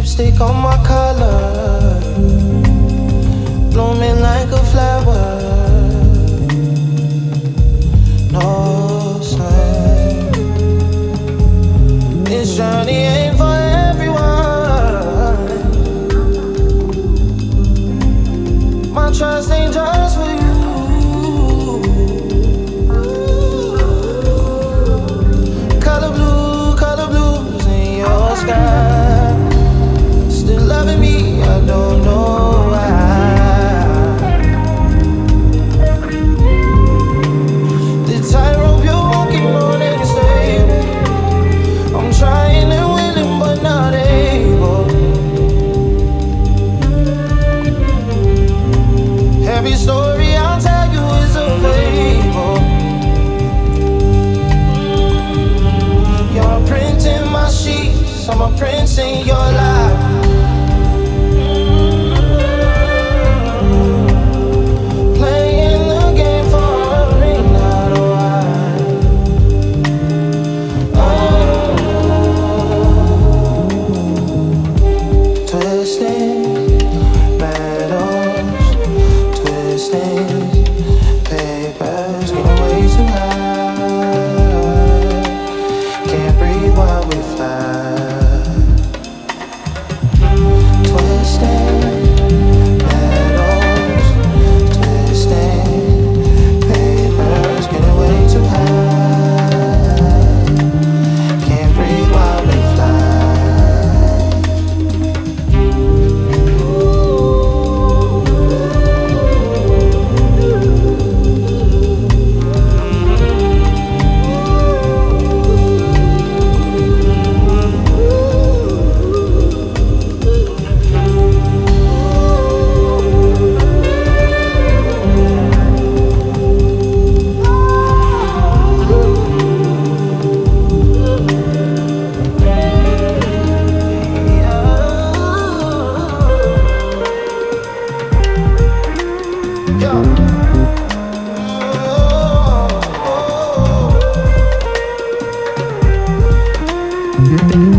lipstick on my collar, blooming like a flower. No sign. This journey ain't for everyone. My trust ain't just for you. Color blues in your sky. Still loving me, I don't know why. The tightrope you're walking on ain't stable. I'm trying and willing, but not able. Every story I'll tell you is a fable. You're a print in my sheets, I'm a prince in your life. Playing the game for a ring, not a wife. Twisting metals, twisting papers, getting way too high. Can't breathe while we fly. Twisting metals, twisting papers, getting way too high. Can't breathe while we fly. Yeah.